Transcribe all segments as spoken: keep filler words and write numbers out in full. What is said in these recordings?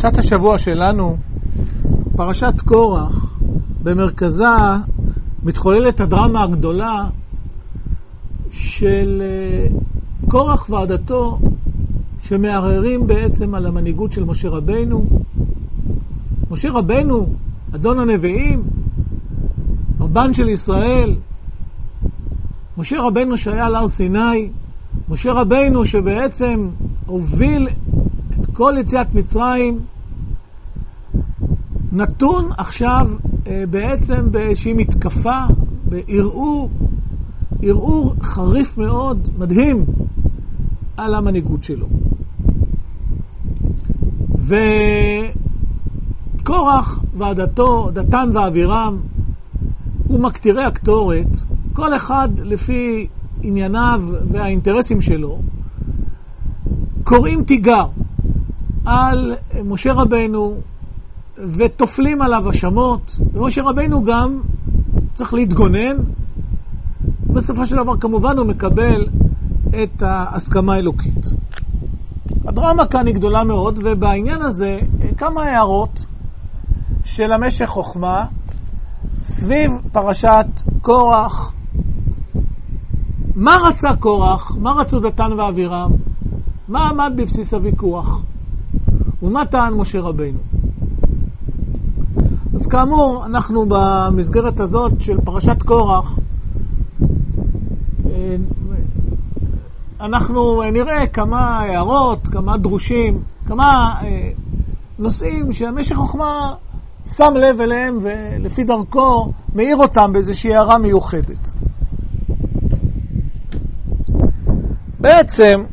פרשת השבוע שלנו, פרשת קורח, במרכזה מתחוללת הדרמה הגדולה של קורח ועדתו, שמערערים בעצם על המנהיגות של משה רבנו. משה רבנו, אדון הנביאים, רבן של ישראל, משה רבנו שהיה על הר סיני, משה רבנו שבעצם הוביל את כל יציאת מצרים, נתון עכשיו בעצם באיזושהי מתקפה, בערעור, ערעור חריף מאוד, מדהים, על המנהיגות שלו. וקורח ועדתו, דתן ואבירם, ומקטירי הקטורת, כל אחד לפי ענייניו והאינטרסים שלו, קוראים תיגר על משה רבנו ותופלים עליו השמות, ומשה רבנו גם צריך להתגונן. בסופו של דבר כמובן הוא מקבל את ההסכמה האלוקית. הדרמה כאן היא גדולה מאוד, ובעניין הזה כמה הערות של המשך חוכמה סביב פרשת קורח. מה רצה קורח? מה רצו דתן ואבירם? מה עמד בבסיס הוויכוח? ומה טען משה רבנו? אז כאמור, אנחנו במסגרת הזאת של פרשת קורח, אנחנו נראה כמה הערות, כמה דרושים, כמה נושאים שהמשך חוכמה שם לב אליהם, ולפי דרכו מאיר אותם באיזושהי הערה מיוחדת. בעצם,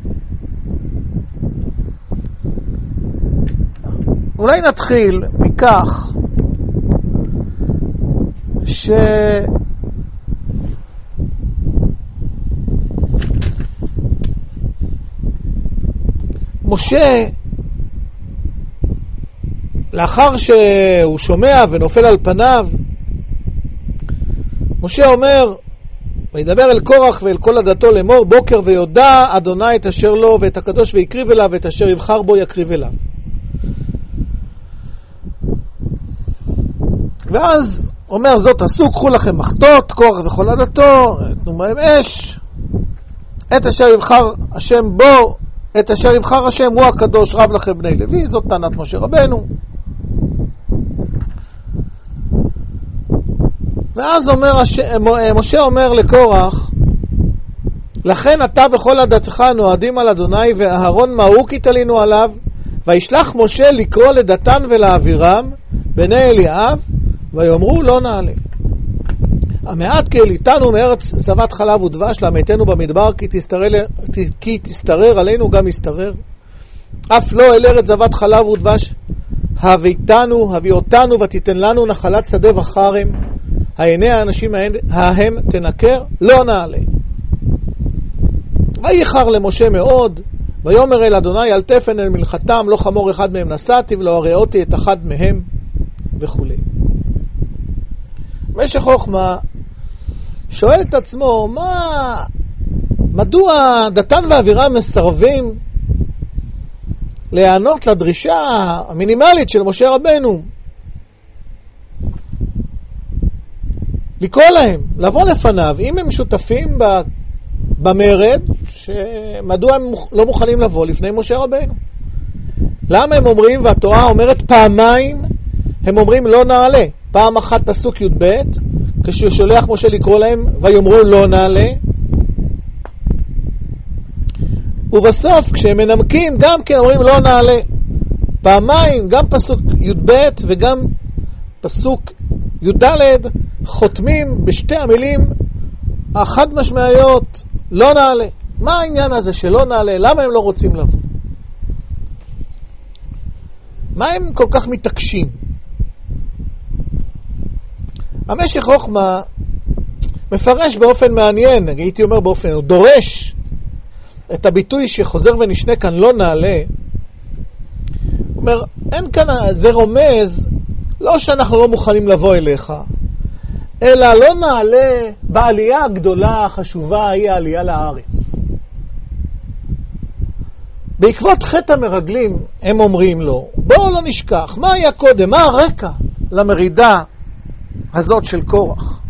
אולי נתחיל מכך ש... משה, לאחר שהוא שומע ונופל על פניו, משה אומר, וידבר אל קורח ואל כל עדתו לאמור, בוקר ויודע אדוני את אשר לו ואת הקדוש ויקריב אליו ואת אשר יבחר בו יקריב אליו. ואז אומר, זאת עשו, קחו לכם מחטות, קורח וכל עדתו, תנו מהם אש, את אשר יבחר השם בו, את אשר יבחר השם הוא הקדוש, רב לכם בני לוי. זאת טענת משה רבנו. ואז אומר משה אומר לקורח, לכן אתה וכל עדתך נועדים על אדוני, ואהרון מהו כי תלינו עליו, וישלח משה לקרוא לדתן ולאבירם בני אליאב, ויאמרו לא נעלה. המעט כי אליתנו מארץ זבת חלב ודבש, לעמיתנו במדבר, כי תסתרר, כי תסתרר עלינו גם יסתרר. אף לא אל ארץ זבת חלב ודבש, הביתנו, הביא אותנו ותיתן לנו נחלת שדה וחרם, העיני האנשים ההם תנקר, לא נעלה. וייחר למשה מאוד, ויאמר אל אדוני, אל תפן אל מלחתם, לא חמור אחד מהם נסעתי, ולא הראותי את אחד מהם, וכו'. משך חוכמה שואל את עצמו, מה, מדוע דתן ואבירם מסרבים להיענות לדרישה המינימלית של משה רבנו? לקרוא להם, לבוא לפניו, אם הם שותפים במרד, מדוע הם לא מוכנים לבוא לפני משה רבנו? למה הם אומרים, והתורה אומרת פעמיים, הם אומרים לא נעלה. פעם אחת פסוק י' ב', כשהוא שולח משה לקרוא להם, ויאמרו לא נעלה. ובסוף, כשהם מנמקים, גם כן אומרים לא נעלה. פעמיים, גם פסוק י' ב' וגם פסוק י' ד', חותמים בשתי המילים החד משמעיות, לא נעלה. מה העניין הזה שלא נעלה? למה הם לא רוצים לבוא? מה הם כל כך מתעקשים? המשך חוכמה מפרש באופן מעניין, הייתי אומר באופן, הוא דורש את הביטוי שחוזר ונשנה כאן לא נעלה. הוא אומר, אין כאן, זה רומז, לא שאנחנו לא מוכנים לבוא אליך, אלא לא נעלה בעלייה הגדולה החשובה, היא העלייה לארץ. בעקבות חטא המרגלים הם אומרים לו, בואו לא נשכח, מה היה קודם, מה הרקע למרידה הזאת של קורח?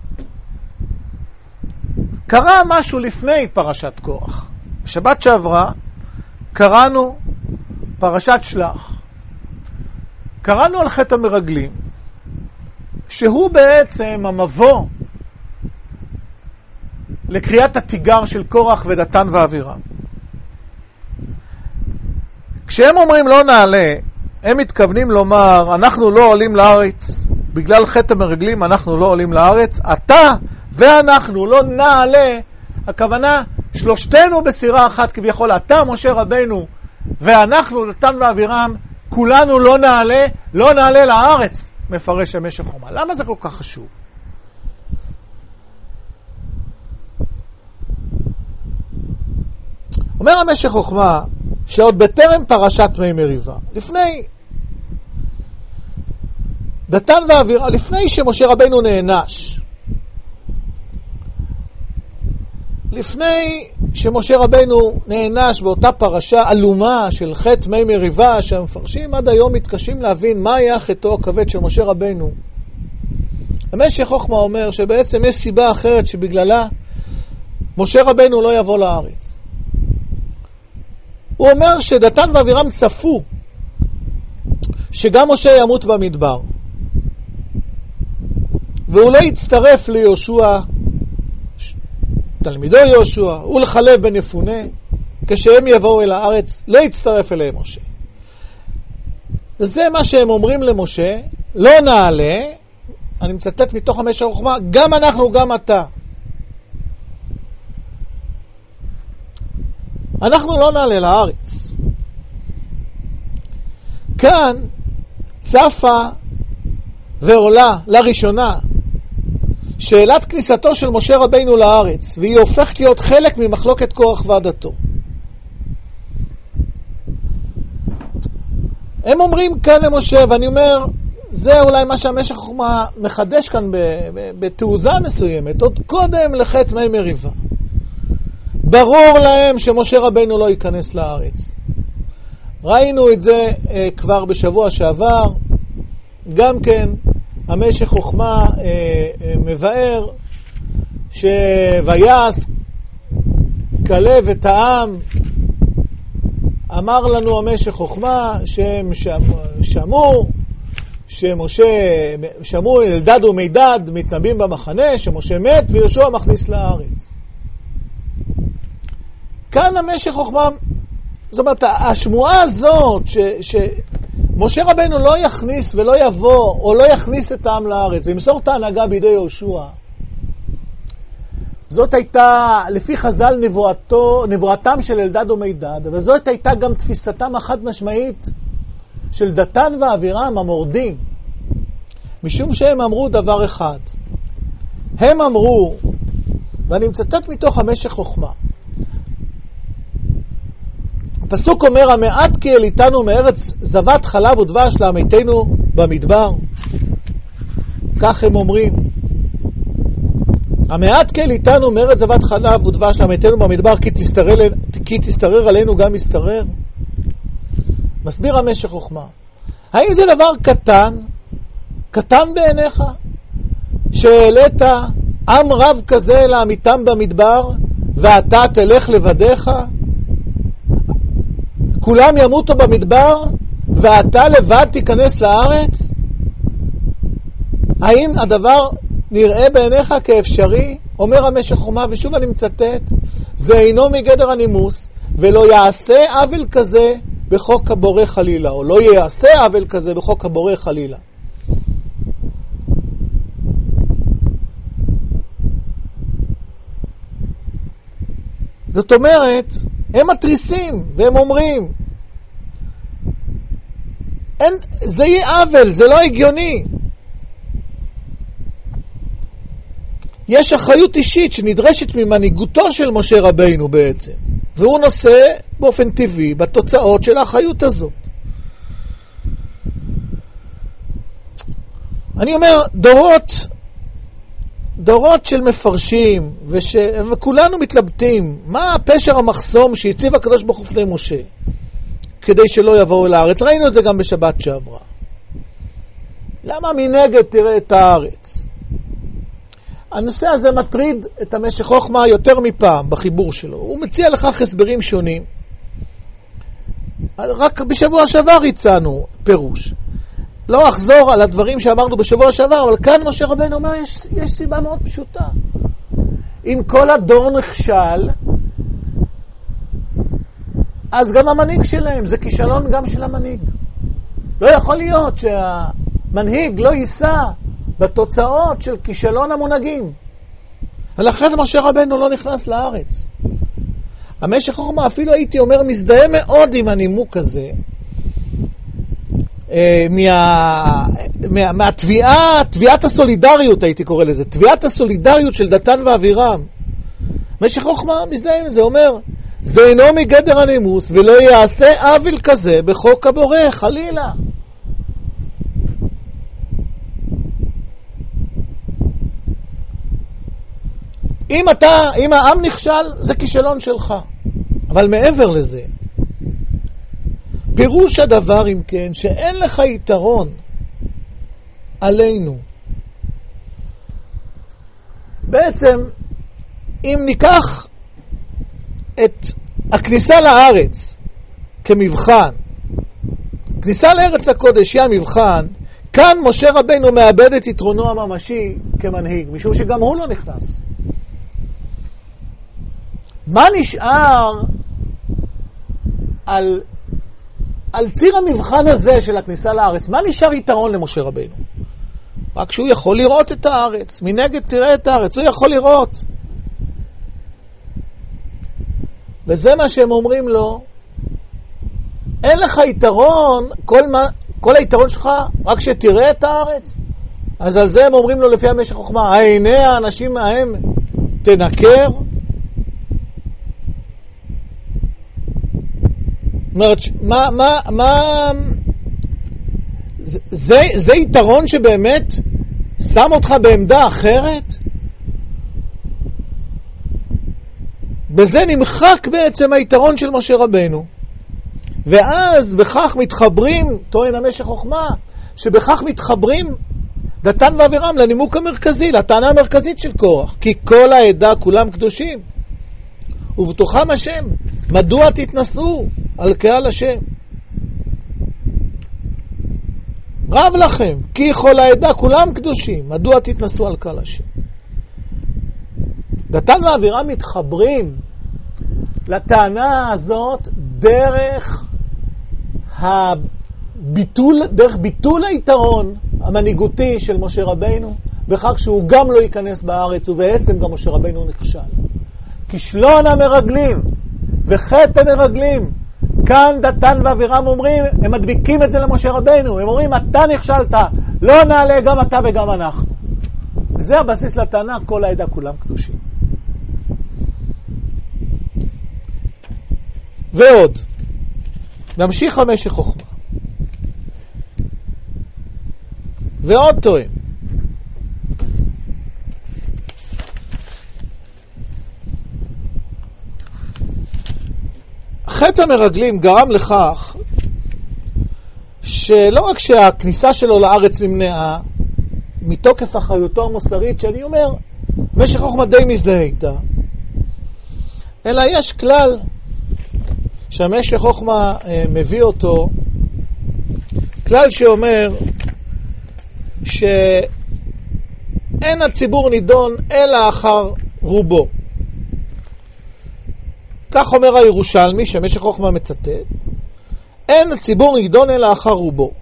קרה משהו לפני פרשת קורח. בשבת שעברה קראנו פרשת שלח. קראנו על חטא המרגלים, שהוא בעצם המבוא לקריאת התיגר של קורח ודתן ואבירם. כשהם אומרים לא נעלה, הם מתכוונים לומר, אנחנו לא עולים לארץ, בגלל חטא המרגלים אנחנו לא עולים לארץ, אתה ואנחנו לא נעלה, הכוונה שלושתנו בסירה אחת כביכול, אתה משה רבנו ואנחנו דתן ואבירם, כולנו לא נעלה, לא נעלה לארץ, מפרש המשך חוכמה. למה זה כל כך חשוב? אומר המשך חוכמה, שעוד בטרם פרשת מי מריבה, לפני דתן ואבירם, לפני שמשה רבנו נענש, לפני שמשה רבנו נענש באותה פרשה אלומה של חטא מי מריבה, שהמפרשים עד היום מתקשים להבין מה היה חטאו הכבד של משה רבנו. המשך חוכמה אומר שבעצם יש סיבה אחרת שבגללה משה רבנו לא יבוא לארץ. הוא אומר שדתן ואבירם צפו שגם משה ימות במדבר, והוא לא יצטרף ליהושע, תלמידו יהושע, ולחלב בן יפונה, כשהם יבואו אל הארץ, לא יצטרף אליהם משה. וזה מה שהם אומרים למשה, לא נעלה, אני מצטט מתוך המשך חוכמה, גם אנחנו, גם אתה. אנחנו לא נעלה לארץ. כאן צפה ועולה לראשונה שאלת כניסתו של משה רבינו לארץ, והיא הופכת להיות חלק ממחלוקת קורח ועדתו. הם אומרים כאן למשה, ואני אומר, זה אולי מה שהמשך חוכמה מחדש כאן בתעוזה מסוימת, עוד קודם לחטא מי מריבה. ברור להם שמשה רבינו לא ייכנס לארץ. ראינו את זה אה, כבר בשבוע שעבר, גם כן המשך חוכמה אה, אה, מבאר שויעש כלב את העם, אמר לנו המשך חוכמה שהם שמעו שמשה, שמעו אלדד ומידד מתנבאים במחנה שמשה מת ויהושע מכניס לארץ. כאן המשך חוכמה, זאת אומרת, השמועה הזאת ש, שמשה רבנו לא יכניס ולא יבוא או לא יכניס את העם לארץ וימסור את ההנהגה בידי יהושע, זאת הייתה לפי חז"ל נבואתו, נבואתם של אלדד ומידד, וזאת הייתה גם תפיסתם החד משמעית של דתן ואבירם המורדים, משום שהם אמרו דבר אחד. הם אמרו, ואני מצטט מתוך המשך חוכמה, הפסוק אומר, המעט כי אליתנו מארץ זבת חלב ודבש לעמיתנו במדבר. כך הם אומרים. המעט כי אליתנו מארץ זבת חלב ודבש לעמיתנו במדבר, כי תסתרר, כי תסתרר עלינו גם יסתרר. מסביר המשך חוכמה. האם זה דבר קטן, קטן בעיניך, שהעלית עם רב כזה לעמיתם במדבר, ואתה תלך לבדיך? כולם ימותו במדבר, ואתה לבד תיכנס לארץ? האם הדבר נראה בעיניך כאפשרי? אומר המשך חוכמה, ושוב אני מצטט, זה אינו מגדר הנימוס, ולא יעשה עוול כזה בחוק הבורא חלילה, או לא יעשה עוול כזה בחוק הבורא חלילה. זאת אומרת, הם מטריסים, והם אומרים, אין, זה יהיה עוול, זה לא הגיוני. יש אחריות אישית שנדרשת ממנהיגותו של משה רבינו בעצם, והוא נושא באופן טבעי בתוצאות של האחריות הזאת. אני אומר, דורות דורות של מפרשים, וש... וכולנו מתלבטים, מה הפשר המחסום שהציב הקדוש ברוך הוא לפני משה, כדי שלא יבואו אל הארץ. ראינו את זה גם בשבת שעברה. למה מנגד תראה את הארץ? הנושא הזה מטריד את המשך חוכמה יותר מפעם בחיבור שלו. הוא מציע לכך הסברים שונים. רק בשבוע שעבר הצענו פירוש. לא אחזור על הדברים שאמרנו בשבוע שעבר, אבל כאן משה רבנו אומר, יש, יש סיבה מאוד פשוטה. אם כל הדור נכשל, אז גם המנהיג שלהם, זה כישלון גם של המנהיג. לא יכול להיות שהמנהיג לא יישא בתוצאות של כישלון המונהגים. ולכן משה רבנו לא נכנס לארץ. המשך חוכמה, אפילו הייתי אומר, מזדהה מאוד עם הנימוק הזה, מה, מה, מהתביעה, תביעת הסולידריות הייתי קורא לזה, תביעת הסולידריות של דתן ואבירם. משך חוכמה מזדהה עם זה, אומר, זה אינו מגדר הנימוס, ולא יעשה עוול כזה בחוק הבורא, חלילה. אם אתה, אם העם נכשל, זה כישלון שלך. אבל מעבר לזה, פירוש הדבר אם כן, שאין לך יתרון עלינו. בעצם, אם ניקח את הכניסה לארץ כמבחן, כניסה לארץ הקודש היא המבחן, כאן משה רבנו מאבד את יתרונו הממשי כמנהיג, משום שגם הוא לא נכנס. מה נשאר על, על ציר המבחן הזה של הכניסה לארץ? מה נשאר יתרון למשה רבנו? רק שהוא יכול לראות את הארץ. מנגד תראה את הארץ, הוא יכול לראות. וזה מה שהם אומרים לו, אין לך יתרון, כל, מה, כל היתרון שלך רק שתראה את הארץ. אז על זה הם אומרים לו לפי המשך חוכמה, העיני האנשים מהם תנקר. אומרת, מה, מה, מה, זה, זה יתרון שבאמת שם אותך בעמדה אחרת? בזה נמחק בעצם היתרון של משה רבנו. ואז בכך מתחברים, טוען המשך חוכמה, שבכך מתחברים דתן ואבירם לנימוק המרכזי, לטענה המרכזית של קורח. כי כל העדה כולם קדושים. ובתוכם השם, מדוע תתנסו על קהל השם? רב לכם, כי כל העדה כולם קדושים, מדוע תתנסו על קהל השם? דתן ואבירם מתחברים לטענה הזאת דרך הביטול, דרך ביטול היתרון המנהיגותי של משה רבנו, בכך שהוא גם לא ייכנס בארץ, ובעצם גם משה רבנו נכשל. כישלון המרגלים וחטא המרגלים, כאן דתן ואבירם אומרים, הם מדביקים את זה למשה רבנו, הם אומרים, אתה נכשלת, לא נעלה גם אתה וגם אנחנו. זה הבסיס לטענה, כל העדה כולם קדושים. ועוד, נמשיך המשך חוכמה. ועוד טוען, חטא המרגלים גרם לכך שלא רק שהכניסה שלו לארץ נמנעה מתוקף אחריותו המוסרית, שאני אומר, משך חוכמה די מזדהה איתה, אלא יש כלל שהמשך חוכמה אה, מביא אותו, כלל שאומר שאין הציבור נידון אלא אחר רובו. כך אומר הירושלמי, שמשך חוכמה מצטט, אין הציבור נידון אלא אחר רובו.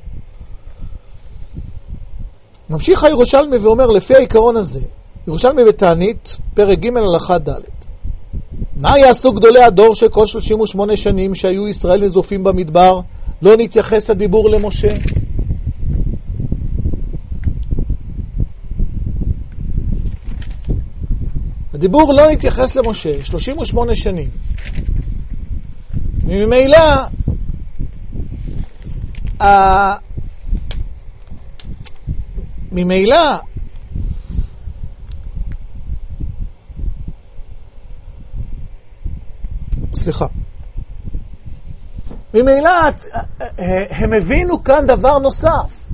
ממשיך הירושלמי ואומר, לפי העיקרון הזה, ירושלמי בתענית, פרק ג' הלכה ד', מה יעשו גדולי הדור שכל שלושים ושמונה שנים שהיו ישראל נזופים במדבר, לא נתייחס הדיבור למשה? הדיבור לא נתייחס למשה, שלושים ושמונה שנים. ממילא, ה... ממילא, סליחה. ממילא הם הבינו כאן דבר נוסף.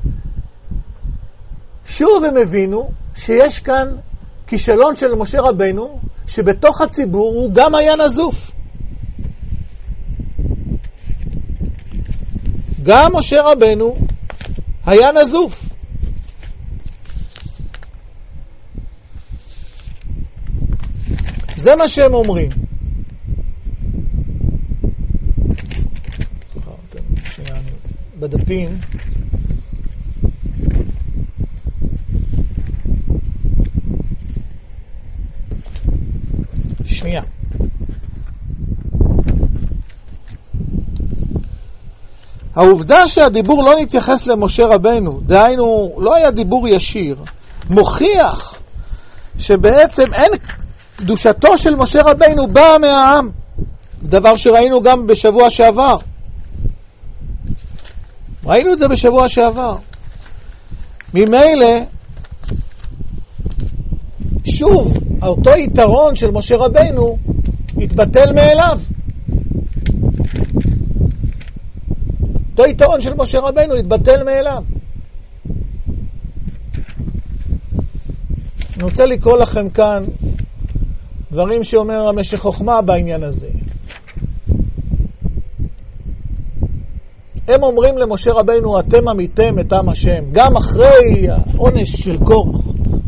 שוב הם הבינו שיש כאן כישלון של משה רבנו, שבתוך הציבור הוא גם היה נזוף. גם משה רבנו היה נזוף. זה מה שהם אומרים. בדפים שנייה. העובדה שהדיבור לא נתייחס למשה רבנו, דהיינו לא היה דיבור ישיר, מוכיח שבעצם אין קדושתו של משה רבנו באה מהעם, דבר שראינו גם בשבוע שעבר. ראינו את זה בשבוע שעבר. ממילא, שוב, אותו יתרון של משה רבנו התבטל מאליו. אותו יתרון של משה רבנו התבטל מאליו. אני רוצה לקרוא לכם כאן דברים שאומר המשך חוכמה בעניין הזה. הם אומרים למשה רבנו, אתם עמיתם את עם השם, גם אחרי העונש של קורח.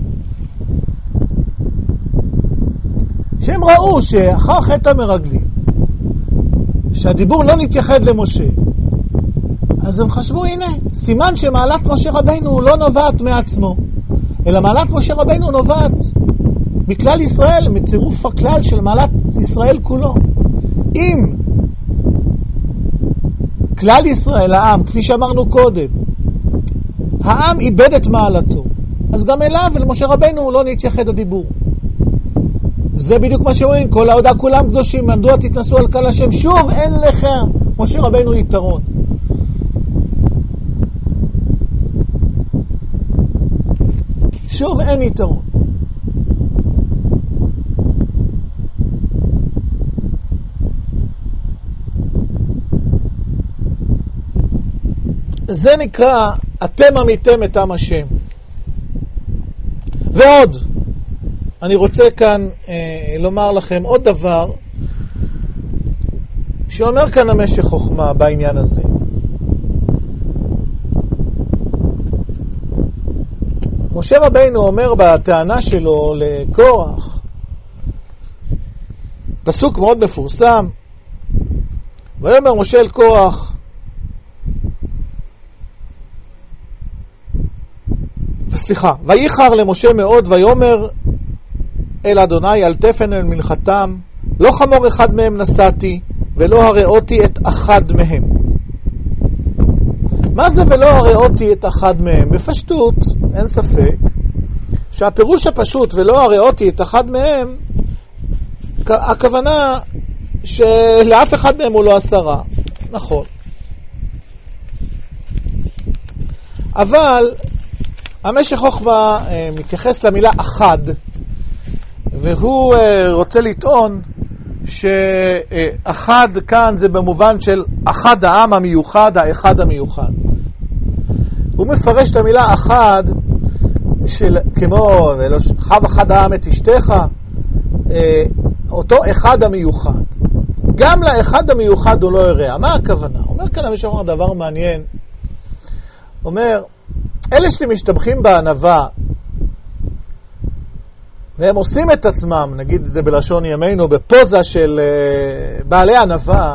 שהם ראו שאחר חטא המרגלים, שהדיבור לא נתייחד למשה, אז הם חשבו, הנה, סימן שמעלת משה רבנו לא נובעת מעצמו, אלא מעלת משה רבנו נובעת מכלל ישראל, מצירוף הכלל של מעלת ישראל כולו. אם כלל ישראל, העם, כפי שאמרנו קודם, העם איבד את מעלתו, אז גם אליו ולמשה רבנו לא נתייחד הדיבור. זה בדיוק מה שאומרים, כל העודה כולם קדושים, מדוע תתנסו על קהל השם? שוב אין לך משה רבנו יתרון. שוב אין יתרון. זה נקרא, אתם עמיתם את עם השם. ועוד, אני רוצה כאן אה, לומר לכם עוד דבר, שאומר כאן המשך חוכמה בעניין הזה. משה רבינו אומר בטענה שלו לקורח, פסוק מאוד מפורסם, ויאמר משה אל קורח, סליחה, וייחר למשה מאוד, ויאמר אל אדוני, אל תפן אל מנחתם, לא חמור אחד מהם נסעתי, ולא הראותי את אחד מהם. מה זה ולא הראותי את אחד מהם? בפשטות, אין ספק, שהפירוש הפשוט ולא הראותי את אחד מהם, הכוונה שלאף אחד מהם הוא לא עשרה. נכון. אבל המשך חוכמה מתייחס למילה אחד, והוא רוצה לטעון שאחד כאן זה במובן של אחד העם המיוחד, האחד המיוחד. הוא מפרש את המילה אחד של, כמו חב אחד העם את אשתך, אותו אחד המיוחד. גם לאחד המיוחד הוא לא יראה. מה הכוונה? אומר כאן המשך חוכמה דבר מעניין. אומר, אלה שמשתבחים בענווה, והם עושים את עצמם, נגיד את זה בלשון ימינו, בפוזה של uh, בעלי ענווה,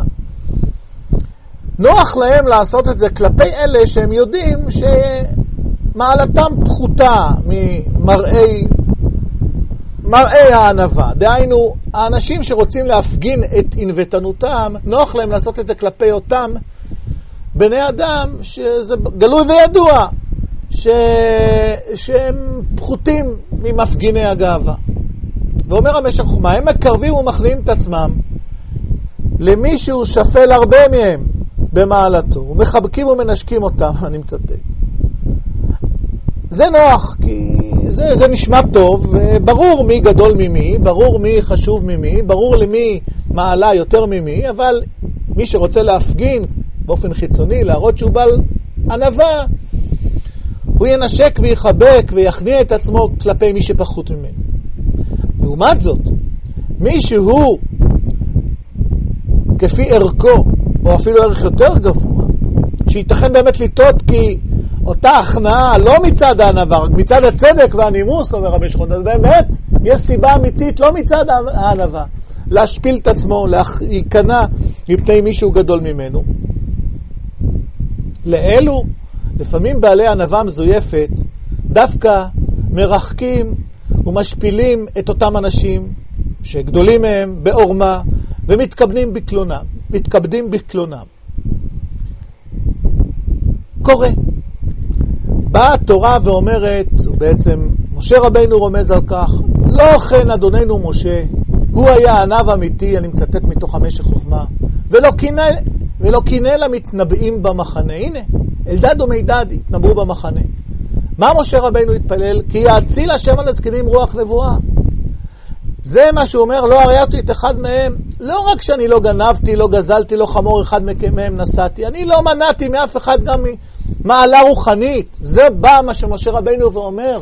נוח להם לעשות את זה כלפי אלה שהם יודעים שמעלתם פחותה ממראי מראי הענווה. דהיינו, האנשים שרוצים להפגין את ענוותנותם, נוח להם לעשות את זה כלפי אותם בני אדם, שזה גלוי וידוע, ש... שהם פחותים ממפגיני הגאווה. ואומר המשך חוכמה, הם מקרבים ומכניעים את עצמם למי שהוא שפל הרבה מהם במעלתו, ומחבקים ומנשקים אותם, אני מצטט. זה נוח, כי זה, זה נשמע טוב, ברור מי גדול ממי, ברור מי חשוב ממי, ברור למי מעלה יותר ממי, אבל מי שרוצה להפגין באופן חיצוני, להראות שהוא בעל ענווה, הוא ינשק ויחבק ויכניע את עצמו כלפי מי שפחות ממנו. לעומת זאת, מי שהוא כפי ערכו, או אפילו ערך יותר גבוה, שייתכן באמת לטעות כי אותה הכנעה לא מצד הענווה, רק מצד הצדק והנימוס, אומר רבי שכון, אז באמת יש סיבה אמיתית לא מצד הענווה, להשפיל את עצמו, להיכנע מפני מישהו גדול ממנו. לאלו, לפעמים בעלי ענווה מזויפת, דווקא מרחקים ומשפילים את אותם אנשים שגדולים מהם בעורמה ומתכבדים בקלונם, מתכבדים בקלונם. קורה. באה התורה ואומרת, ובעצם משה רבינו רומז על כך, לא כן אדוננו משה, הוא היה ענב אמיתי, אני מצטט מתוך המשך חוכמה, ולא קינא, ולא קינא למתנבאים במחנה. הנה, אלדד ומידד התנבאו במחנה. מה משה רבינו התפלל? כי יאציל השם על הזקנים רוח נבואה. זה מה שהוא אומר, לא הראיתי את אחד מהם, לא רק שאני לא גנבתי, לא גזלתי, לא חמור אחד מהם נסעתי, אני לא מנעתי מאף אחד גם מעלה רוחנית. זה בא מה שמשה רבינו ואומר.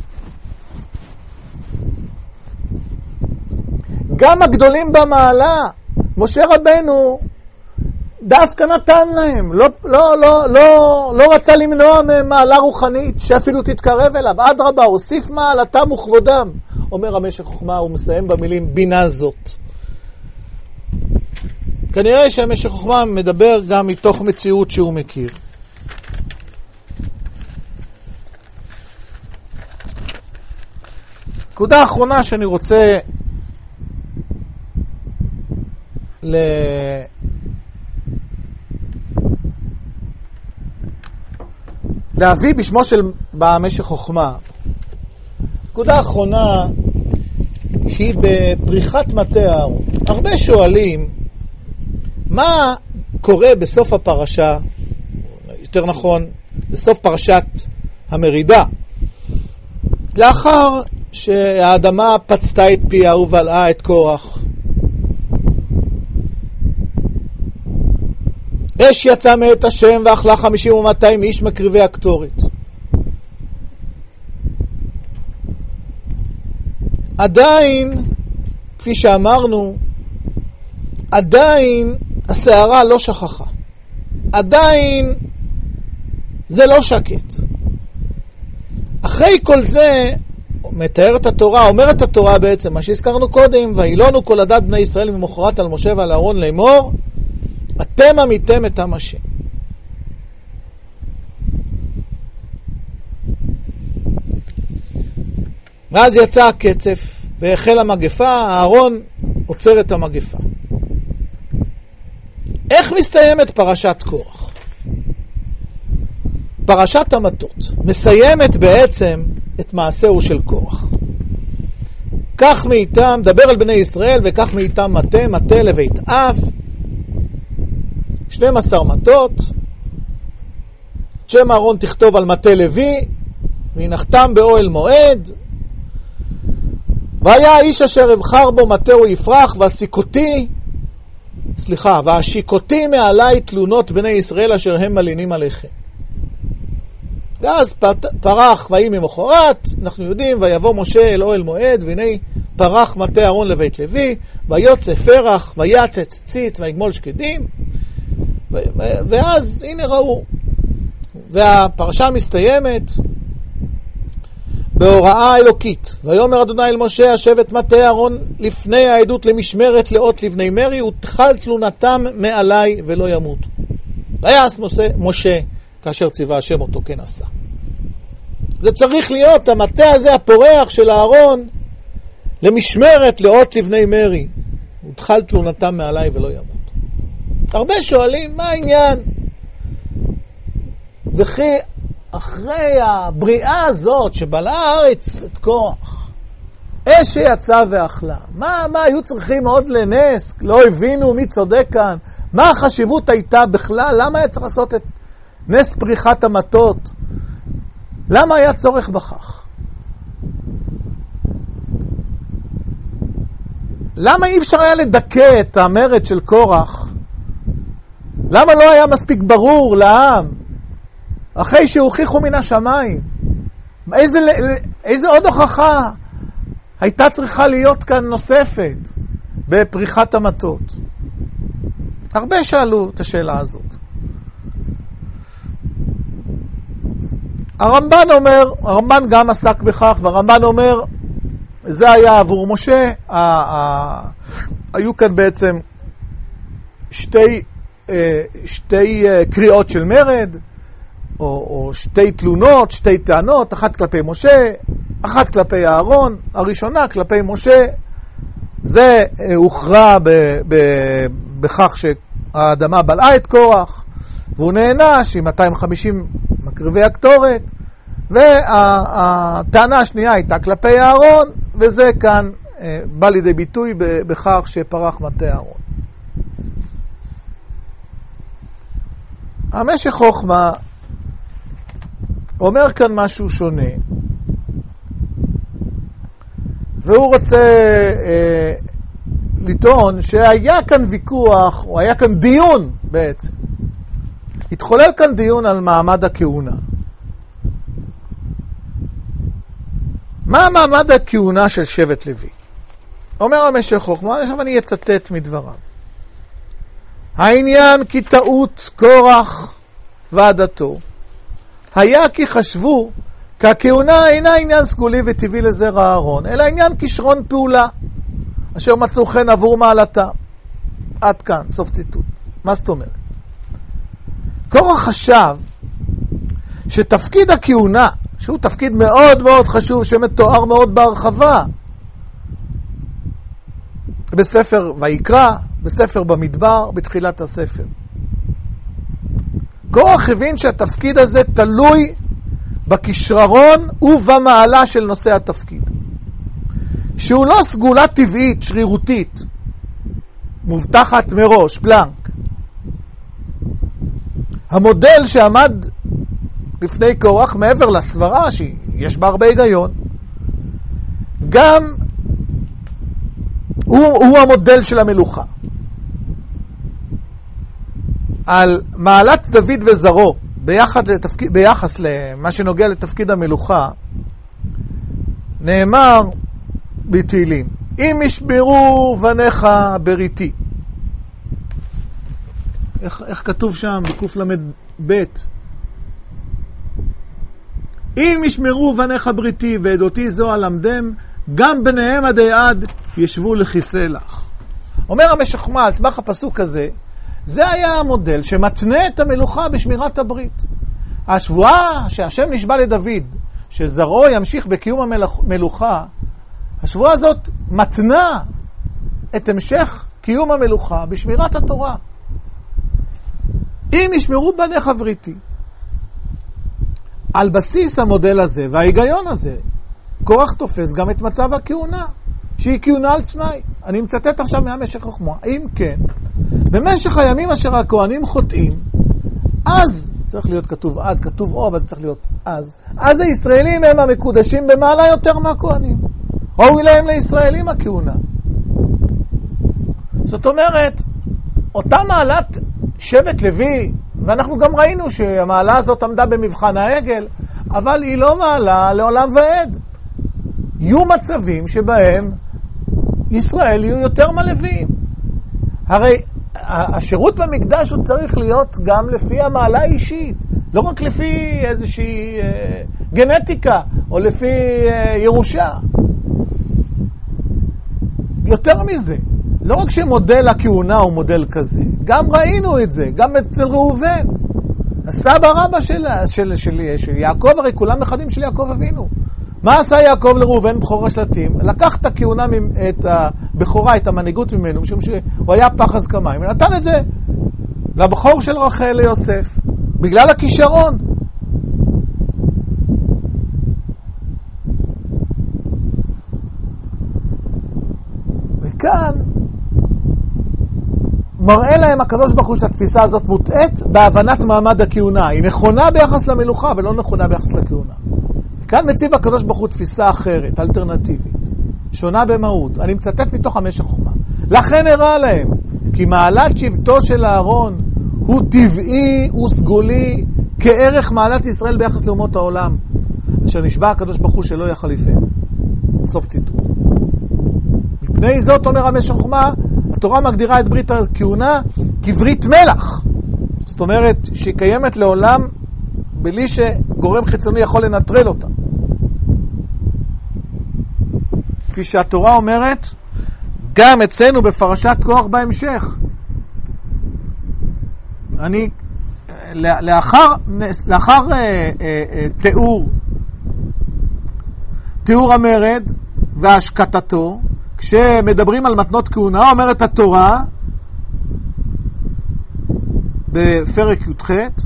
גם הגדולים במעלה, משה רבינו דווקא נתן להם, לא, לא, לא, לא, לא רצה למנוע מהם מעלה רוחנית שאפילו תתקרב אליו. אדרבה, הוסיף מעלתם וכבודם. אומר המשך חוכמה, הוא מסיים במילים בינה זאת. כנראה שהמשך חוכמה מדבר גם מתוך מציאות שהוא מכיר. נקודה האחרונה שאני רוצה ל... להביא בשמו של המשך חוכמה. נקודה האחרונה היא בפריחת מטה הארון. הרבה שואלים מה קורה בסוף הפרשה, יותר נכון בסוף פרשת המרידה, לאחר שהאדמה פצתה את פיה ובלעה את קורח. אש יצא מאת השם ואכלה חמישים ומאתיים איש מקריבי הקטורת. עדיין, כפי שאמרנו, עדיין הסערה לא שכחה. עדיין זה לא שקט. אחרי כל זה, מתארת התורה, אומרת התורה בעצם, מה שהזכרנו קודם, וילונו כל עדת בני ישראל ממחרת על משה ועל אהרון לאמור, אתם עמיתם את עם השם. ואז יצא הקצף והחל המגפה, אהרון עוצר את המגפה. איך מסתיימת פרשת קורח? פרשת המטות מסיימת בעצם את מעשהו של קורח. כך מאיתם, דבר על בני ישראל, וכך מאיתם מטה, מטה לבית אב, שנים עשר מטות, שם אהרון תכתוב על מטה לוי, והנחתם באוהל מועד, והיה האיש אשר אבחר בו מטהו יפרח, והסיקותי, סליחה, והשיקותי מעלי תלונות בני ישראל אשר הם מלינים עליכם. ואז פרח ויהי ממחרת, אנחנו יודעים, ויבוא משה אל אוהל מועד, והנה פרח מטה אהרון לבית לוי, ויוצא פרח, ויצץ ציץ, ויגמול שקדים, ואז הנה ראו. והפרשה מסתיימת בהוראה אלוקית. ויאמר אדוני אל משה, השב את מטה אהרון לפני העדות למשמרת לאות לבני מרי, ותחל תלונתם מעלי ולא ימותו. ויעש משה, משה כאשר ציווה השם אותו כן עשה. זה צריך להיות המטה הזה הפורח של אהרון למשמרת לאות לבני מרי, ותחל תלונתם מעלי ולא ימותו. הרבה שואלים מה העניין, וכי אחרי הבריאה הזאת שבלעה הארץ את כוח, אש שיצא ואכלה, מה, מה היו צריכים עוד לנס? לא הבינו מי צודק כאן, מה החשיבות הייתה בכלל? למה היה צריך לעשות את נס פריחת המטות? למה היה צורך בכך? למה אי אפשר היה לדכא את המרד של קורח? למה לא היה מספיק ברור לעם? אחרי שהוכיחו מן השמיים. איזה, איזה עוד הוכחה הייתה צריכה להיות כאן נוספת בפריחת המטות? הרבה שאלו את השאלה הזאת. הרמב"ן אומר, הרמב"ן גם עסק בכך, והרמב"ן אומר, זה היה עבור משה, ה- ה- היו כאן בעצם שתי, שתי קריאות של מרד, או, או שתי תלונות, שתי טענות, אחת כלפי משה, אחת כלפי אהרון, הראשונה כלפי משה, זה הוכרע ב- ב- בכך שהאדמה בלעה את קורח, והוא נענש עם מאתיים וחמישים מקריבי הקטורת, והטענה השנייה הייתה כלפי אהרון, וזה כאן בא לידי ביטוי בכך שפרח מטה אהרון. המשך חוכמה אומר כאן משהו שונה, והוא רוצה אה, לטעון שהיה כאן ויכוח, או היה כאן דיון בעצם. התחולל כאן דיון על מעמד הכהונה. מה מעמד הכהונה של שבט לוי? אומר המשך חוכמה, עכשיו אני אצטט מדבריו. העניין כי טעות קורח ועדתו היה כי חשבו כי הכהונה אינה עניין סגולי וטבעי לזרע אהרון, אלא עניין כישרון פעולה אשר מצאו חן עבור מעלתה. עד כאן, סוף ציטוט. מה זאת אומרת? קורח חשב שתפקיד הכהונה, שהוא תפקיד מאוד מאוד חשוב, שמתואר מאוד בהרחבה בספר ויקרא, בספר במדבר, בתחילת הספר. קורח הבין שהתפקיד הזה תלוי בכישרון ובמעלה של נושא התפקיד. שהוא לא סגולה טבעית, שרירותית, מובטחת מראש, בלנק. המודל שעמד לפני קורח, מעבר לסברה שיש בה הרבה היגיון, גם הוא, הוא המודל של המלוכה. על מעלת דוד וזרו, ביחס, לתפקיד, ביחס למה שנוגע לתפקיד המלוכה, נאמר בתהילים, אם ישמרו בניך בריתי. איך, איך כתוב שם בקוף למד בית? אם ישמרו בניך בריתי ועדותי זו אלמדם, גם בניהם עדי עד ישבו לכיסא לך. אומר המשך חוכמה, על סמך הפסוק הזה, זה היה המודל שמתנה את המלוכה בשמירת הברית. השבועה שהשם נשבע לדוד, שזרעו ימשיך בקיום המלוכה, השבועה הזאת מתנה את המשך קיום המלוכה בשמירת התורה. אם ישמרו בניך בריתי. על בסיס המודל הזה וההיגיון הזה, קורח תופס גם את מצב הכהונה, שהיא כהונה על תנאי. אני מצטט עכשיו מהמשך חוכמה. אם כן, במשך הימים אשר הכהנים חוטאים, אז, צריך להיות כתוב אז, כתוב או, אבל זה צריך להיות אז, אז הישראלים הם המקודשים במעלה יותר מהכהנים. ראוי להם לישראלים הכהונה. זאת אומרת, אותה מעלת שבט לוי, ואנחנו גם ראינו שהמעלה הזאת עמדה במבחן העגל, אבל היא לא מעלה לעולם ועד. יהיו מצבים שבהם ישראל יהיו יותר מלווים. הרי השירות במקדש הוא צריך להיות גם לפי המעלה האישית, לא רק לפי איזושהי אה, גנטיקה או לפי אה, ירושה. יותר מזה, לא רק שמודל הכהונה הוא מודל כזה, גם ראינו את זה, גם אצל ראובן. הסבא רבא של, של, של, של יעקב, הרי כולם נכדים של יעקב אבינו. מה עשה יעקב לראובן בכור השלטים? לקח את הכהונה, את הבכורה, את המנהיגות ממנו, משום שהוא היה פחז כמיים, ונתן את זה לבכור של רחל ליוסף, בגלל הכישרון. וכאן מראה להם הקדוש ברוך הוא שהתפיסה הזאת מוטעת בהבנת מעמד הכהונה. היא נכונה ביחס למלוכה ולא נכונה ביחס לכהונה. וכאן מציב הקדוש ברוך הוא תפיסה אחרת, אלטרנטיבית. שונה במהות. אני מצטט מתוך המשך חוכמה. לכן הראה להם, כי מעלת שבטו של אהרון הוא טבעי וסגולי כערך מעלת ישראל ביחס לאומות העולם, אשר נשבע הקדוש ברוך הוא שלא יחליפם. סוף ציטוט. מפני זאת, אומר המשך חוכמה, התורה מגדירה את ברית הכהונה כברית מלח. זאת אומרת שהיא קיימת לעולם בלי שגורם חיצוני יכול לנטרל אותה. כפי שהתורה אומרת, גם אצלנו בפרשת קורח בהמשך. אני, לאחר, לאחר אה, אה, אה, תיאור, תיאור המרד והשקטתו, כשמדברים על מתנות כהונה, אומרת התורה, בפרק י"ח,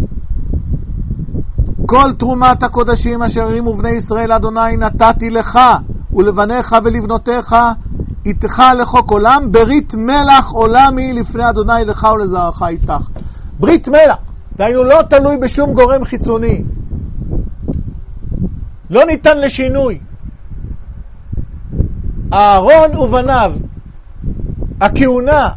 כל תרומת הקודשים אשר הרימו בני ישראל אדוני נתתי לך ולבניך ולבנותיך איתך לחוק עולם, ברית מלח עולמי לפני אדוני לך ולזרעך איתך. ברית מלח, דהיינו לא תלוי בשום גורם חיצוני, לא ניתן לשינוי. אהרון ובניו, הכהונה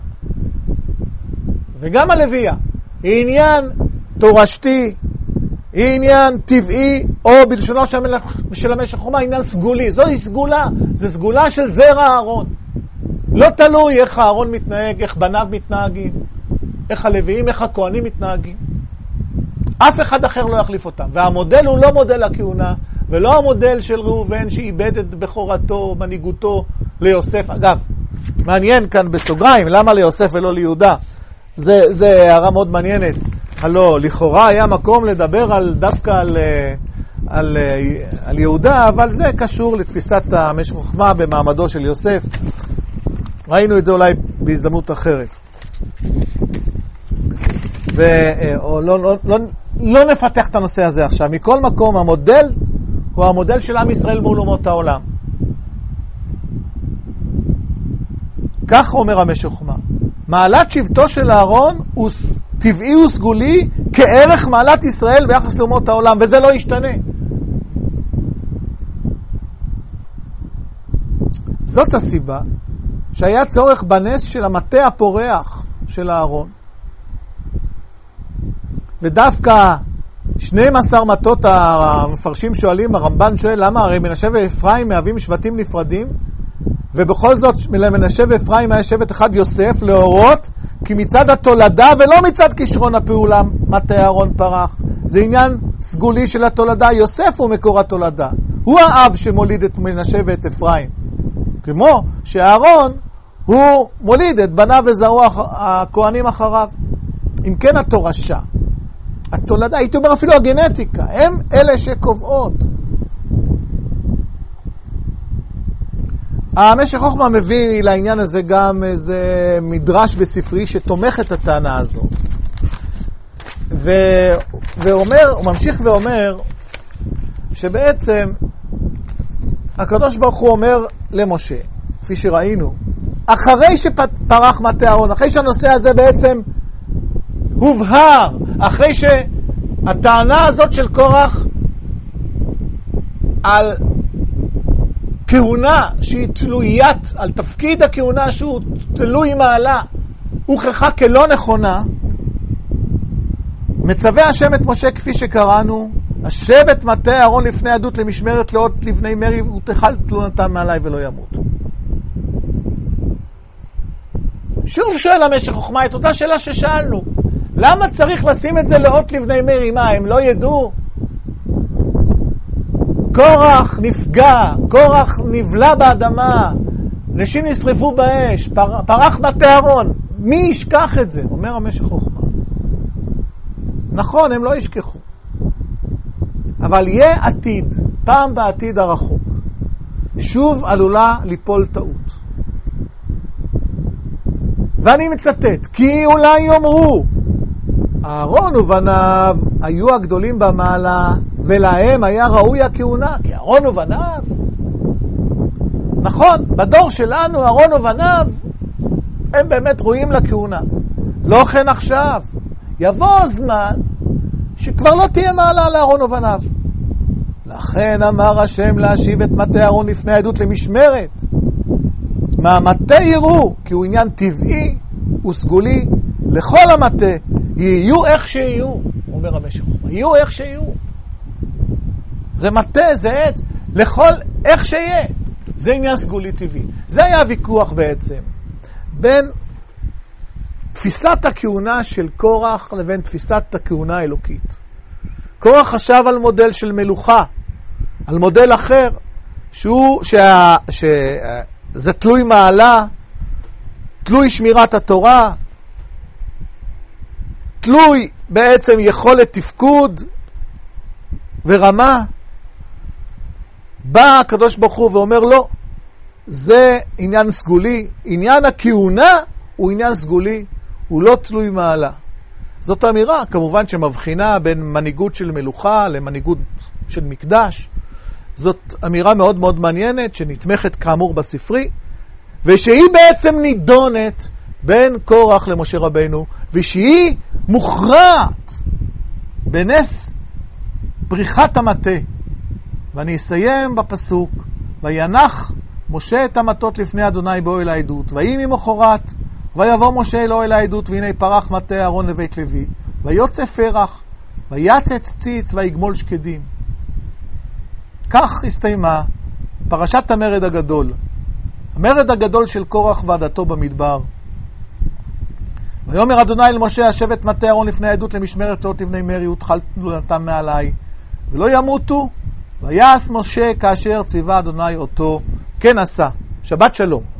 וגם הלוויה, היא עניין תורשתי, היא עניין טבעי, או בלשונו של המשך חוכמה, עניין סגולי. זוהי סגולה, זה סגולה של זרע אהרון. לא תלוי איך אהרון מתנהג, איך בניו מתנהגים, איך הלוויים, איך הכהנים מתנהגים. אף אחד אחר לא יחליף אותם. והמודל הוא לא מודל הכהונה, ולא המודל של ראובן שאיבד את בכורתו, מנהיגותו ליוסף. אגב, מעניין כאן בסוגריים, למה ליוסף ולא ליהודה? זה, זה הערה מאוד מעניינת. הלא, לכאורה היה מקום לדבר על, דווקא על, על, על יהודה, אבל זה קשור לתפיסת המשך חוכמה במעמדו של יוסף. ראינו את זה אולי בהזדמנות אחרת. ולא לא, לא, לא, לא נפתח את הנושא הזה עכשיו. מכל מקום, המודל הוא המודל של עם ישראל מול אומות העולם. כך אומר המשך חוכמה. מעלת שבטו של אהרון הוא טבעי וסגולי כערך מעלת ישראל ביחס לאומות העולם, וזה לא ישתנה. זאת הסיבה שהיה צורך בנס של המטה הפורח של אהרון. ודווקא שנים עשר מטות המפרשים שואלים, הרמב"ן שואל למה הרי מנשה ואפרים מהווים שבטים נפרדים, ובכל זאת למנשה ואפרים היה שבט אחד יוסף, להורות כי מצד התולדה ולא מצד כישרון הפעולה מטה אהרון פרח. זה עניין סגולי של התולדה. יוסף הוא מקור התולדה, הוא האב שמוליד את מנשה ואת אפרים, כמו שאהרון הוא מוליד את בניו וזרעו הכהנים אחריו. אם כן התורשה, התולדה, הייתי אומר אפילו הגנטיקה, הם אלה שקובעות. המשך חוכמה מביא לעניין הזה גם איזה מדרש בספרי שתומך את הטענה הזאת. ו... ואומר, הוא ממשיך ואומר שבעצם הקדוש ברוך הוא אומר למשה, כפי שראינו, אחרי שפרח מטה אהרון, אחרי שהנושא הזה בעצם הובהר, אחרי שהטענה הזאת של קורח על כהונה שהיא תלוית, על תפקיד הכהונה שהוא תלוי מעלה, הוכחה כלא נכונה, מצווה השם את משה כפי שקראנו, השב את מטה אהרון לפני עדות למשמרת לאות לבני מרי ותחל תלונתם מעלי ולא ימות. שוב שואל המשך חוכמה את אותה שאלה ששאלנו, למה צריך לשים את זה לאות לבני מרי? מה, הם לא ידעו? קורח נפגע, קורח נבלה באדמה, נשים נשרפו באש, פר, פרח מטה אהרון, מי ישכח את זה? אומר המשך חוכמה. נכון, הם לא ישכחו, אבל יהיה עתיד, פעם בעתיד הרחוק, שוב עלולה ליפול טעות. ואני מצטט, כי אולי יאמרו, אהרון ובניו היו הגדולים במעלה, ולהם היה ראוי הכהונה, כי אהרון ובניו, נכון, בדור שלנו אהרון ובניו הם באמת ראויים לכהונה. לא כן עכשיו, יבוא זמן שכבר לא תהיה מעלה לאהרון ובניו. לכן אמר השם להשיב את מטה אהרון לפני העדות למשמרת, מהמטה יראו, כי הוא עניין טבעי וסגולי לכל המטה. יהיו איך שיהיו, אומר המשך חוכמה, יהיו איך שיהיו. זה מטה, זה עץ, לכל איך שיהיה. זה עניין סגולי טבעי. זה היה הוויכוח בעצם בין תפיסת הכהונה של קורח לבין תפיסת הכהונה האלוקית. קורח חשב על מודל של מלוכה, על מודל אחר, שהוא, שה, שזה תלוי מעלה, תלוי שמירת התורה, תלוי בעצם יכולת תפקוד ורמה. בא הקדוש ברוך הוא ואומר לא, זה עניין סגולי, עניין הכהונה הוא עניין סגולי, הוא לא תלוי מעלה. זאת אמירה כמובן שמבחינה בין מנהיגות של מלוכה למנהיגות של מקדש. זאת אמירה מאוד מאוד מעניינת שנתמכת כאמור בספרי, ושהיא בעצם נידונת בין קורח למשה רבנו, ושהיא מוכרעת בנס פריחת המטה. ואני אסיים בפסוק, וינח משה את המטות לפני אדוני באוהל העדות, ויהי ממחרת, ויבוא משה אל אוהל העדות, והנה פרח מטה אהרון לבית לוי, ויוצא פרח, ויצץ ציץ, ויגמול שקדים. כך הסתיימה פרשת המרד הגדול, המרד הגדול של קורח ועדתו במדבר. ויאמר אדוני אל משה, השב את מטה אהרון לפני העדות למשמרת לאות לבני מרי, ותחל תלונתם מעלי, ולא ימותו. ויעש משה כאשר ציווה אדוני אותו, כן עשה. שבת שלום.